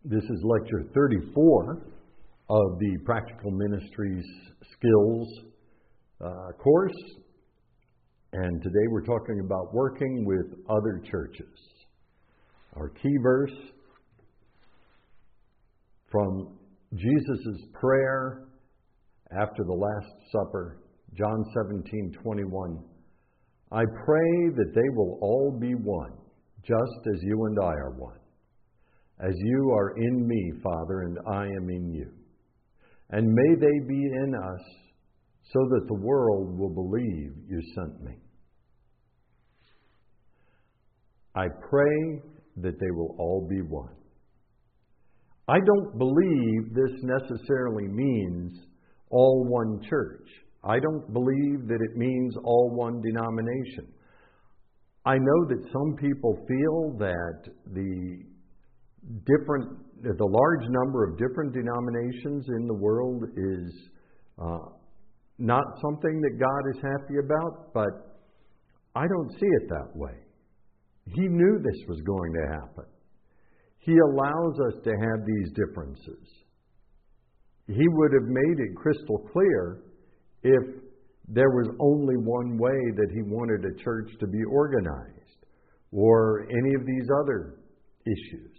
This is lecture 34 of the Practical Ministries Skills course. And today we're talking about working with other churches. Our key verse from Jesus' prayer after the Last Supper, John 17:21. I pray that they will all be one, just as you and I are one. As you are in me, Father, and I am in you. And may they be in us, so that the world will believe you sent me. I pray that they will all be one. I don't believe this necessarily means all one church. I don't believe that it means all one denomination. I know that some people feel that the large number of different denominations in the world is not something that God is happy about, but I don't see it that way. He knew this was going to happen. He allows us to have these differences. He would have made it crystal clear if there was only one way that he wanted a church to be organized, or any of these other issues.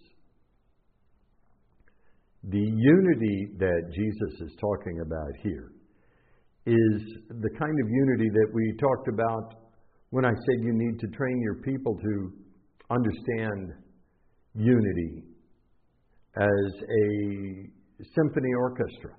The unity that Jesus is talking about here is the kind of unity that we talked about when I said you need to train your people to understand unity as a symphony orchestra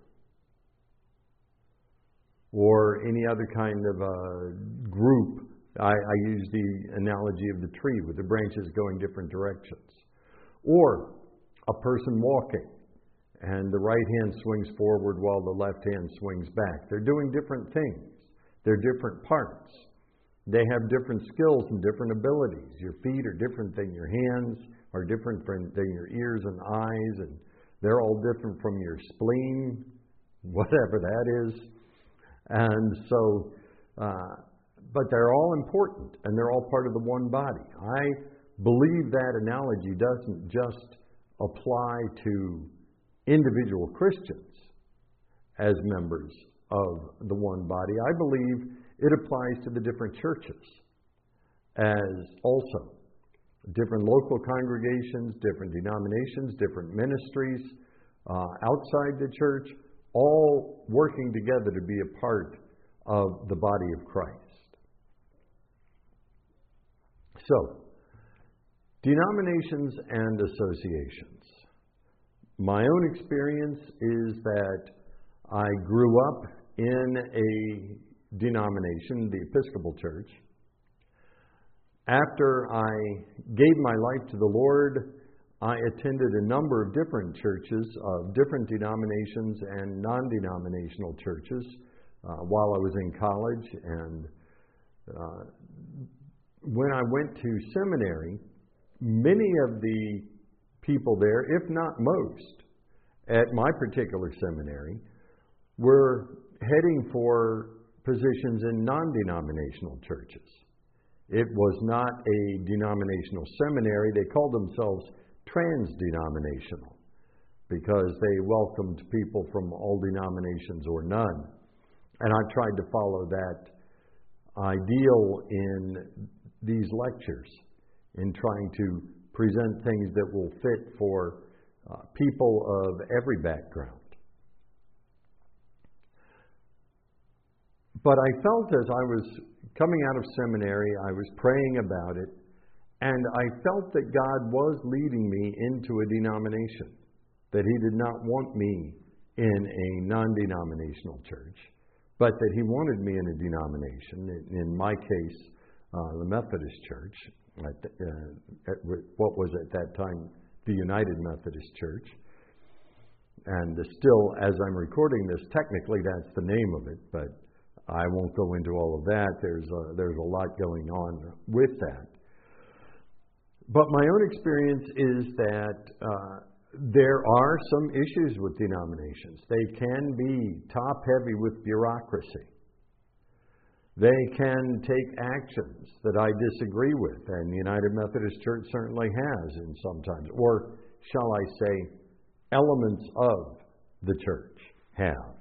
or any other kind of a group. I use the analogy of the tree with the branches going different directions. Or a person walking, and the right hand swings forward while the left hand swings back. They're doing different things. They're different parts. They have different skills and different abilities. Your feet are different than your hands, are different than your ears and eyes, and they're all different from your spleen, whatever that is. And so, but they're all important, and they're all part of the one body. I believe that analogy doesn't just apply to individual Christians as members of the one body. I believe it applies to the different churches as also. Different local congregations, different denominations, different ministries outside the church, all working together to be a part of the body of Christ. So, denominations and associations. My own experience is that I grew up in a denomination, the Episcopal Church. After I gave my life to the Lord, I attended a number of different churches of different denominations and non-denominational churches while I was in college. And when I went to seminary, many of the people there, if not most, at my particular seminary, were heading for positions in non-denominational churches. It was not a denominational seminary. They called themselves trans-denominational because they welcomed people from all denominations or none. And I tried to follow that ideal in these lectures, in trying to present things that will fit for people of every background. But I felt as I was coming out of seminary, I was praying about it, and I felt that God was leading me into a denomination, that He did not want me in a non-denominational church, but that He wanted me in a denomination, in my case, the Methodist Church, what was at that time the United Methodist Church. And still, as I'm recording this, technically that's the name of it, but I won't go into all of that. There's a lot going on with that. But my own experience is that there are some issues with denominations. They can be top-heavy with bureaucracy. They can take actions that I disagree with, and the United Methodist Church certainly has in sometimes. Or shall I say, elements of the church have.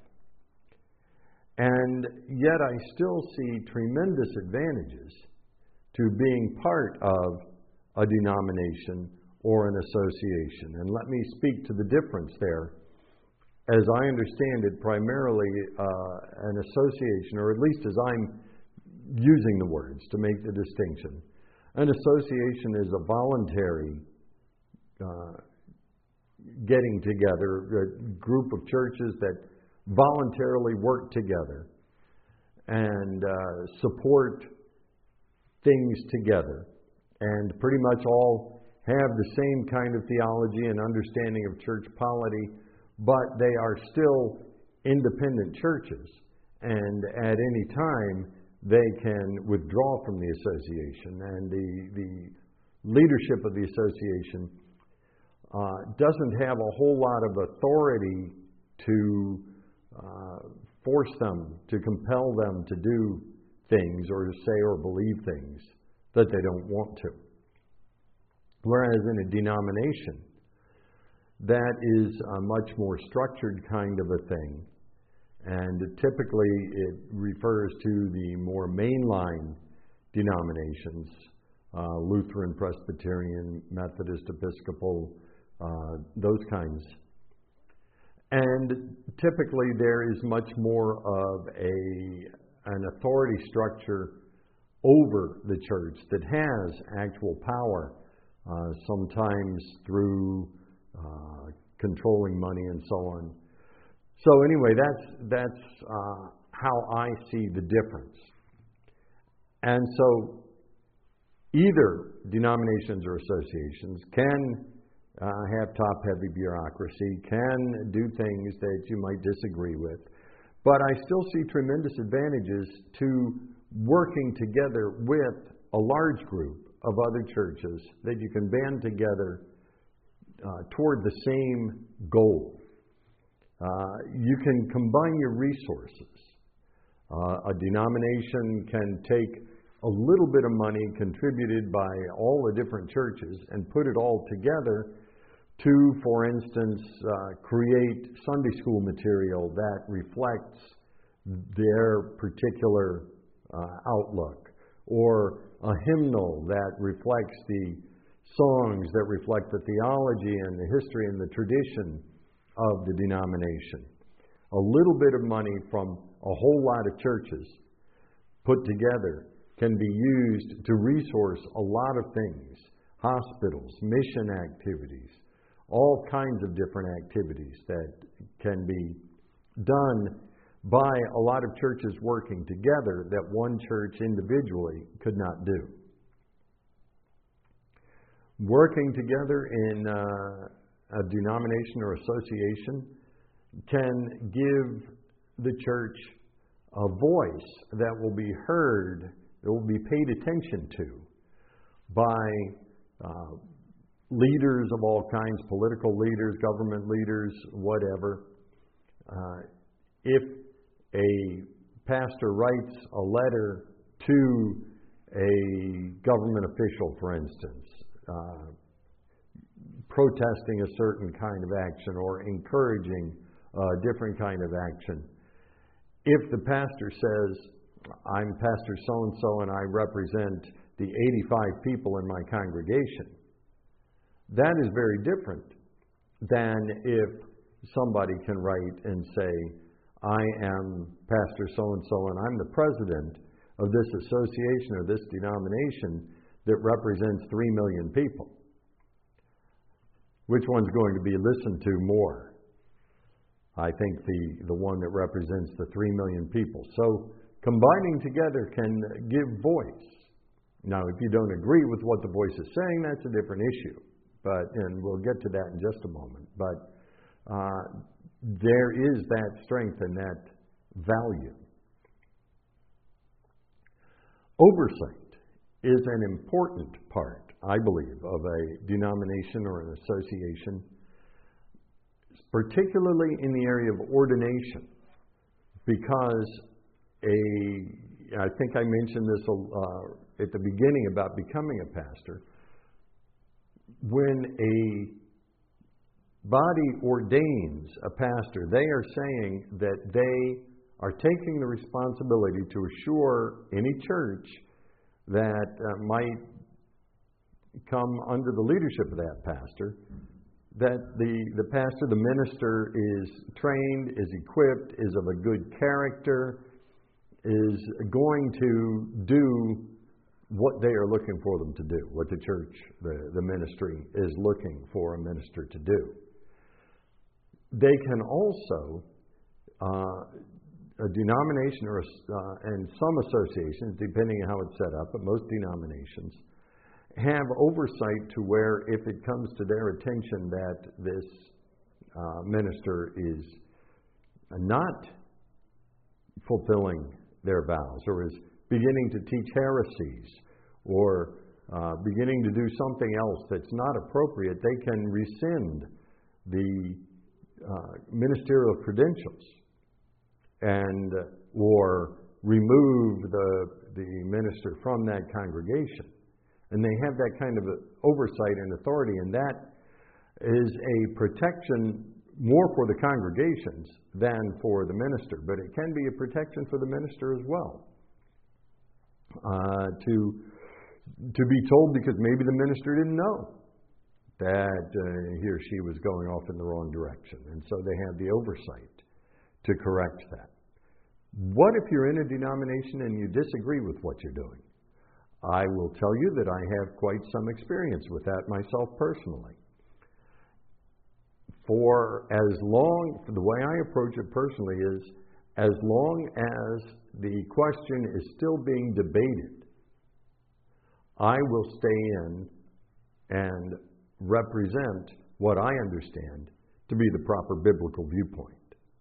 And yet I still see tremendous advantages to being part of a denomination or an association. And let me speak to the difference there. As I understand it, primarily an association, or at least as I'm using the words to make the distinction, an association is a voluntary getting together, a group of churches that voluntarily work together and support things together, and pretty much all have the same kind of theology and understanding of church polity, but they are still independent churches, and at any time they can withdraw from the association, and the leadership of the association doesn't have a whole lot of authority to force them, to compel them to do things or to say or believe things that they don't want to. Whereas in a denomination, that is a much more structured kind of a thing, and typically it refers to the more mainline denominations, Lutheran, Presbyterian, Methodist, Episcopal, those kinds. And typically there is much more of an authority structure over the church that has actual power, sometimes through controlling money and so on. So anyway, that's how I see the difference. And so either denominations or associations can have top-heavy bureaucracy, can do things that you might disagree with, but I still see tremendous advantages to working together with a large group of other churches that you can band together toward the same goal. You can combine your resources. A denomination can take a little bit of money contributed by all the different churches and put it all together to, for instance, create Sunday school material that reflects their particular outlook, or a hymnal that reflects the songs that reflect the theology and the history and the tradition of the denomination. A little bit of money from a whole lot of churches put together can be used to resource a lot of things: hospitals, mission activities, all kinds of different activities that can be done by a lot of churches working together that one church individually could not do. Working together in a denomination or association can give the church a voice that will be heard, that will be paid attention to by leaders of all kinds, political leaders, government leaders, whatever. If a pastor writes a letter to a government official, for instance, protesting a certain kind of action or encouraging a different kind of action, if the pastor says, "I'm Pastor so-and-so and I represent the 85 people in my congregation," that is very different than if somebody can write and say, "I am Pastor so-and-so and I'm the president of this association or this denomination that represents 3 million people." Which one's going to be listened to more? I think the one that represents the 3 million people. So combining together can give voice. Now, if you don't agree with what the voice is saying, that's a different issue. And we'll get to that in just a moment. But there is that strength and that value. Oversight is an important part, I believe, of a denomination or an association, particularly in the area of ordination, because I think I mentioned this at the beginning about becoming a pastor. When a body ordains a pastor, they are saying that they are taking the responsibility to assure any church that might come under the leadership of that pastor, that the pastor, the minister, is trained, is equipped, is of a good character, is going to do what they are looking for them to do, what the church, the ministry is looking for a minister to do. They can also, a denomination and some associations, depending on how it's set up, but most denominations, have oversight to where if it comes to their attention that this minister is not fulfilling their vows or is beginning to teach heresies or beginning to do something else that's not appropriate, they can rescind the ministerial credentials and or remove the minister from that congregation. And they have that kind of oversight and authority, and that is a protection more for the congregations than for the minister. But it can be a protection for the minister as well. To be told, because maybe the minister didn't know that he or she was going off in the wrong direction. And so they have the oversight to correct that. What if you're in a denomination and you disagree with what you're doing? I will tell you that I have quite some experience with that myself personally. The way I approach it personally is, as long as the question is still being debated, I will stay in and represent what I understand to be the proper biblical viewpoint.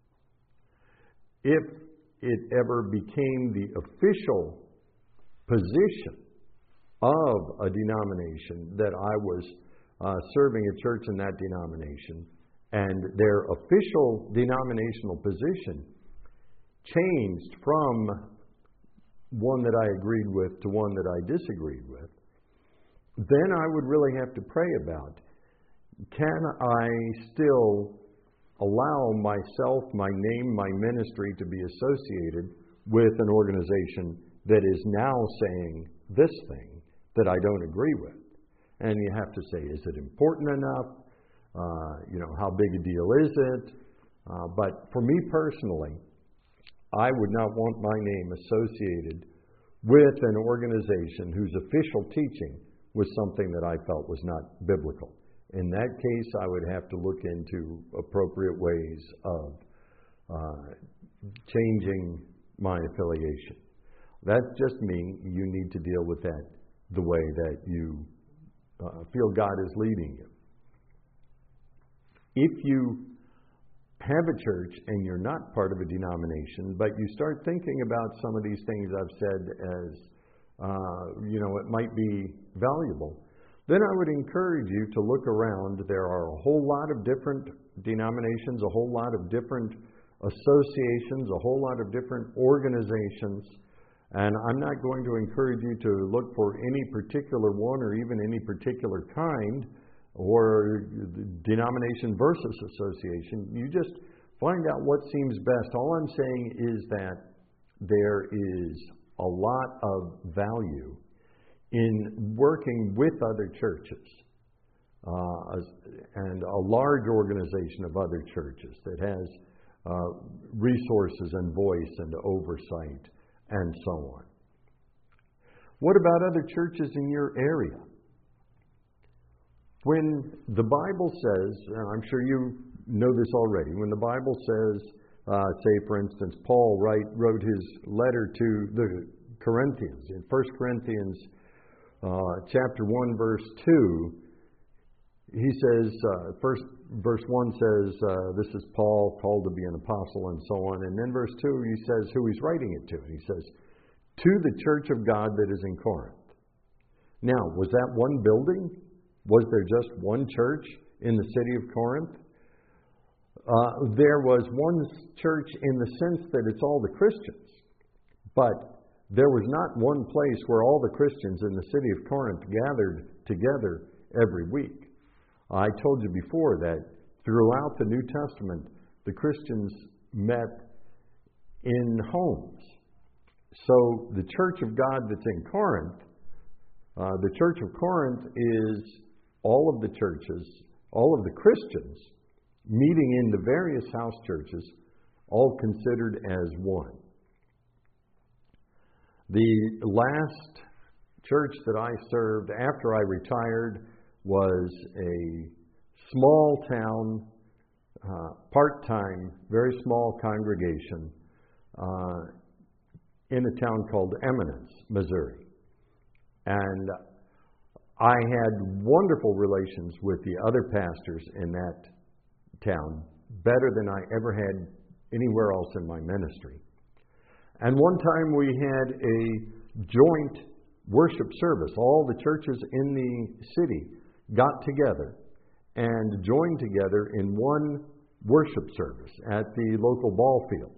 If it ever became the official position of a denomination that I was serving a church in that denomination, and their official denominational position changed from one that I agreed with to one that I disagreed with, then I would really have to pray about, can I still allow myself, my name, my ministry to be associated with an organization that is now saying this thing that I don't agree with? And you have to say, is it important enough? How big a deal is it? But for me personally, I would not want my name associated with an organization whose official teaching was something that I felt was not biblical. In that case, I would have to look into appropriate ways of changing my affiliation. That's just me. You need to deal with that the way that you feel God is leading you. If you have a church and you're not part of a denomination, but you start thinking about some of these things I've said as, it might be valuable, then I would encourage you to look around. There are a whole lot of different denominations, a whole lot of different associations, a whole lot of different organizations, and I'm not going to encourage you to look for any particular one or even any particular kind or denomination versus association. You just find out what seems best. All I'm saying is that there is a lot of value in working with other churches and a large organization of other churches that has resources and voice and oversight and so on. What about other churches in your area? When the Bible says, and I'm sure you know this already, when the Bible says, say for instance, Paul wrote his letter to the Corinthians, in 1 Corinthians chapter 1 verse 2, he says, first verse 1 says, this is Paul, called to be an apostle and so on, and then verse 2 he says who he's writing it to, and he says, to the church of God that is in Corinth. Now, was that one building? Was there just one church in the city of Corinth? There was one church in the sense that it's all the Christians. But there was not one place where all the Christians in the city of Corinth gathered together every week. I told you before that throughout the New Testament, the Christians met in homes. So the church of God that's in Corinth, the church of Corinth is all of the churches, all of the Christians meeting in the various house churches, all considered as one. The last church that I served after I retired was a small town, part-time, very small congregation in a town called Eminence, Missouri. And I had wonderful relations with the other pastors in that town, better than I ever had anywhere else in my ministry. And one time we had a joint worship service. All the churches in the city got together and joined together in one worship service at the local ball field.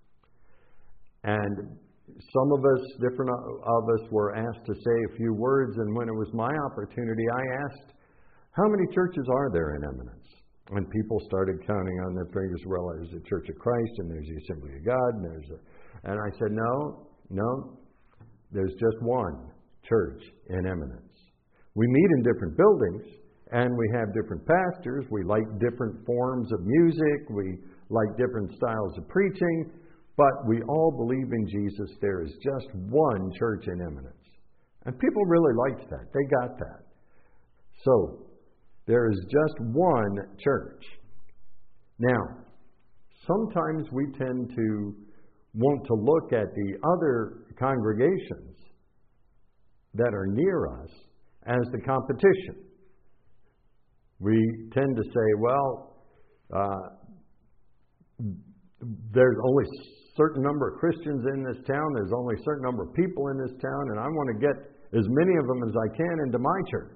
And some of us, different of us, were asked to say a few words, and when it was my opportunity, I asked, how many churches are there in Eminence? And people started counting on their fingers. Well, there's the Church of Christ, and there's the Assembly of God, and I said, no, there's just one church in Eminence. We meet in different buildings, and we have different pastors. We like different forms of music. We like different styles of preaching. But we all believe in Jesus. There is just one church in Eminence. And people really liked that. They got that. So, there is just one church. Now, sometimes we tend to want to look at the other congregations that are near us as the competition. We tend to say, well, there's only a certain number of Christians in this town, there's only a certain number of people in this town, and I want to get as many of them as I can into my church.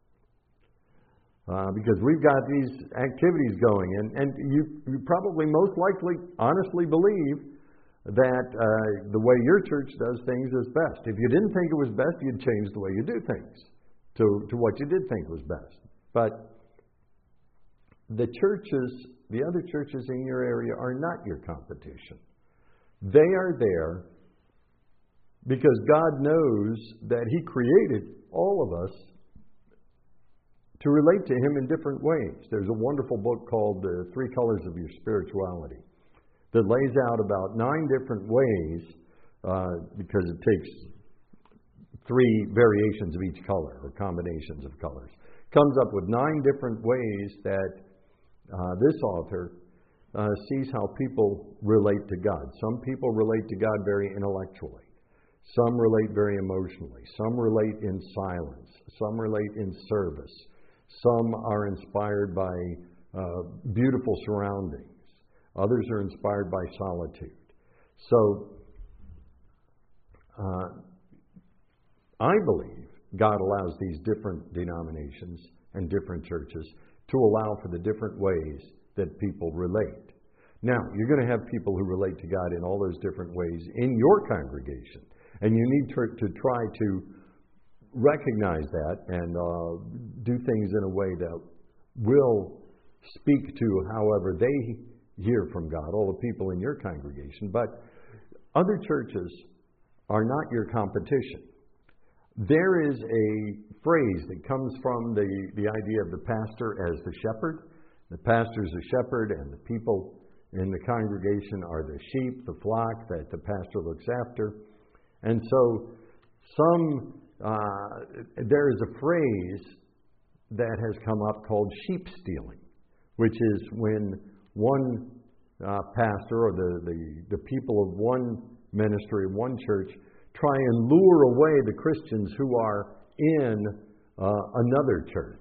Because we've got these activities going. And you probably most likely honestly believe that the way your church does things is best. If you didn't think it was best, you'd change the way you do things to what you did think was best. But the churches, the other churches in your area are not your competition. They are there because God knows that He created all of us to relate to Him in different ways. There's a wonderful book called The Three Colors of Your Spirituality that lays out about 9 different ways, because it takes 3 variations of each color or combinations of colors. Comes up with 9 different ways that this author sees how people relate to God. Some people relate to God very intellectually. Some relate very emotionally. Some relate in silence. Some relate in service. Some are inspired by beautiful surroundings. Others are inspired by solitude. So, I believe God allows these different denominations and different churches to allow for the different ways that people relate. Now, you're going to have people who relate to God in all those different ways in your congregation. And you need to try to recognize that and do things in a way that will speak to however they hear from God, all the people in your congregation. But other churches are not your competition. There is a phrase that comes from the idea of the pastor as the shepherd. The pastor is the shepherd, and the people in the congregation are the sheep, the flock that the pastor looks after. And so there is a phrase that has come up called sheep stealing, which is when one pastor or the people of one ministry, one church, try and lure away the Christians who are in another church.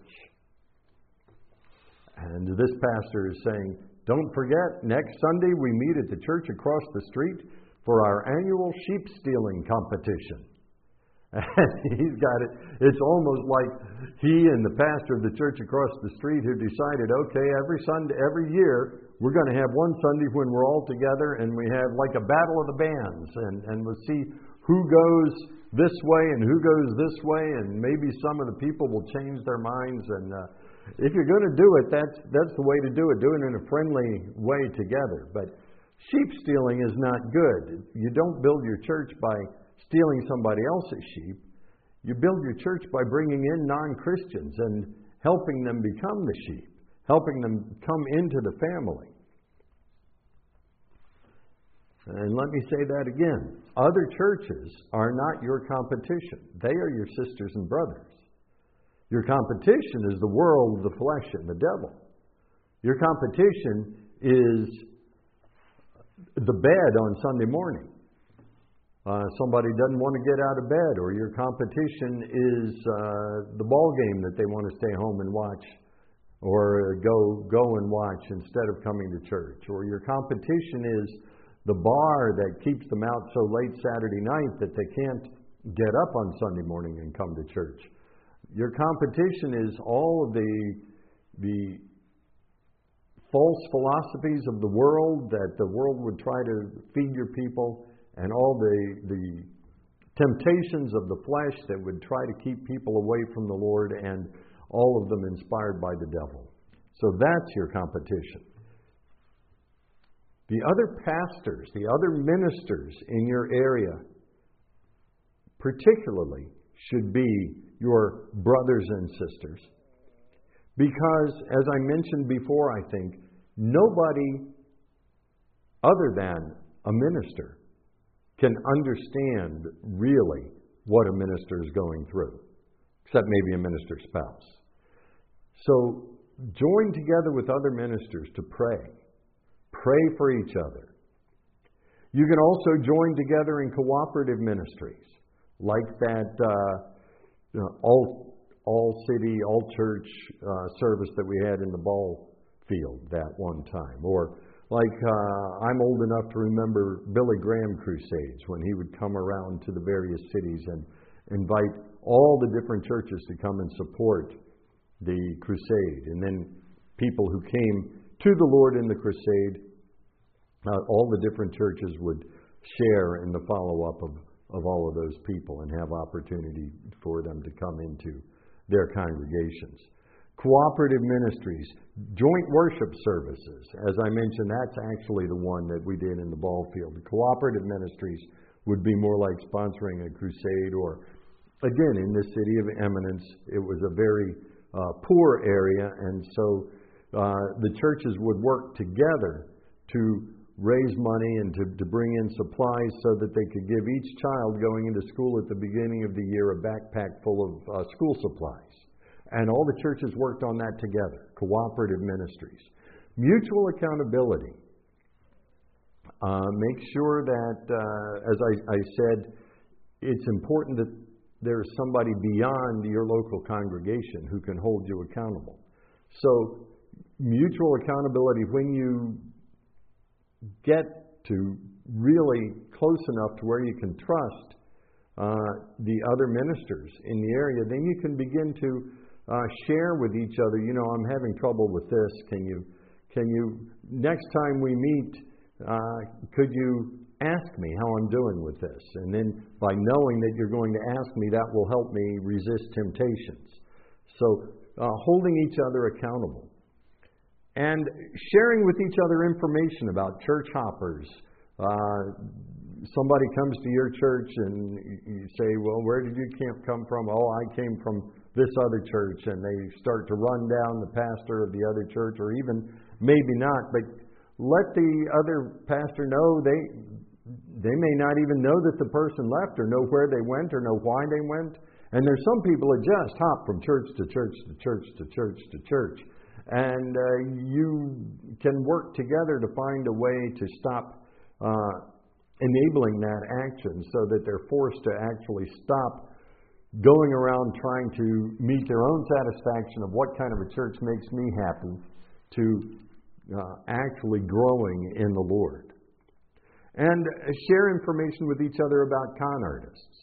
And this pastor is saying, don't forget, next Sunday we meet at the church across the street for our annual sheep stealing competition. And he's got it. It's almost like he and the pastor of the church across the street who decided, okay, every Sunday, every year, we're going to have one Sunday when we're all together and we have like a battle of the bands, and we'll see who goes this way and who goes this way, and maybe some of the people will change their minds, If you're going to do it, that's the way to do it. Do it in a friendly way together. But sheep stealing is not good. You don't build your church by stealing somebody else's sheep. You build your church by bringing in non-Christians and helping them become the sheep, helping them come into the family. And let me say that again. Other churches are not your competition. They are your sisters and brothers. Your competition is the world, the flesh, and the devil. Your competition is the bed on Sunday morning. Somebody doesn't want to get out of bed, or your competition is the ball game that they want to stay home and watch, or go and watch instead of coming to church. Or your competition is the bar that keeps them out so late Saturday night that they can't get up on Sunday morning and come to church. Your competition is all of the false philosophies of the world that the world would try to feed your people, and all the temptations of the flesh that would try to keep people away from the Lord, and all of them inspired by the devil. So that's your competition. The other pastors, the other ministers in your area, particularly, should be your brothers and sisters. Because, as I mentioned before, I think, nobody other than a minister can understand really what a minister is going through, except maybe a minister's spouse. So, join together with other ministers to pray. Pray for each other. You can also join together in cooperative ministries, like that all city, all church service that we had in the ball field that one time. Or like I'm old enough to remember Billy Graham crusades, when he would come around to the various cities and invite all the different churches to come and support the crusade. And then people who came to the Lord in the crusade, all the different churches would share in the follow-up of all of those people and have opportunity for them to come into their congregations. Cooperative ministries, joint worship services. As I mentioned, that's actually the one that we did in the ball field. The cooperative ministries would be more like sponsoring a crusade, or, again, in the city of Eminence, it was a very poor area, and so the churches would work together to raise money and to bring in supplies so that they could give each child going into school at the beginning of the year a backpack full of school supplies. And all the churches worked on that together, cooperative ministries. Mutual accountability. Make sure that, as I said, it's important that there's somebody beyond your local congregation who can hold you accountable. So, mutual accountability, when you get to really close enough to where you can trust the other ministers in the area, then you can begin to share with each other, I'm having trouble with this. Can you next time we meet, could you ask me how I'm doing with this? And then by knowing that you're going to ask me, that will help me resist temptations. So holding each other accountable. And sharing with each other information about church hoppers. Somebody comes to your church and you say, well, where did you come from? Oh, I came from this other church. And they start to run down the pastor of the other church, or even maybe not, but let the other pastor know they may not even know that the person left, or know where they went, or know why they went. And there's some people that just hop from church to church to church to church to church. And you can work together to find a way to stop enabling that action, so that they're forced to actually stop going around trying to meet their own satisfaction of what kind of a church makes me happy, to actually growing in the Lord. And share information with each other about con artists.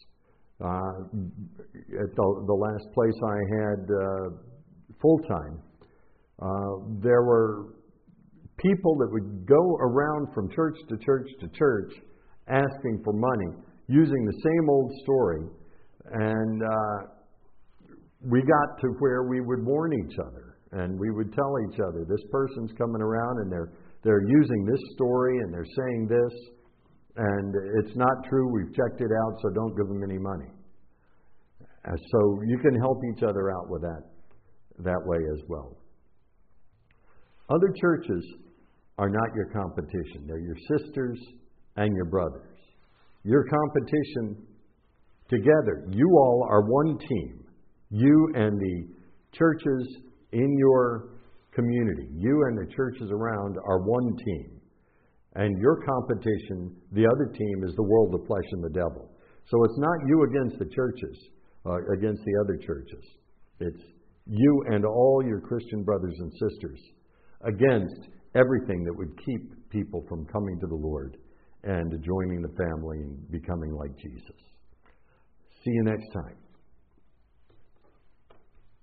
At the last place I had full-time, there were people that would go around from church to church to church asking for money, using the same old story. And we got to where we would warn each other And we would tell each other, this person's coming around and they're using this story and they're saying this, and it's not true, we've checked it out, so don't give them any money. So you can help each other out with that way as well. Other churches are not your competition. They're your sisters and your brothers. Your competition together. You all are one team. You and the churches in your community, you and the churches around are one team. And your competition, the other team, is the world, the flesh, and the devil. So it's not you against the churches, against the other churches. It's you and all your Christian brothers and sisters against everything that would keep people from coming to the Lord and joining the family and becoming like Jesus. See you next time.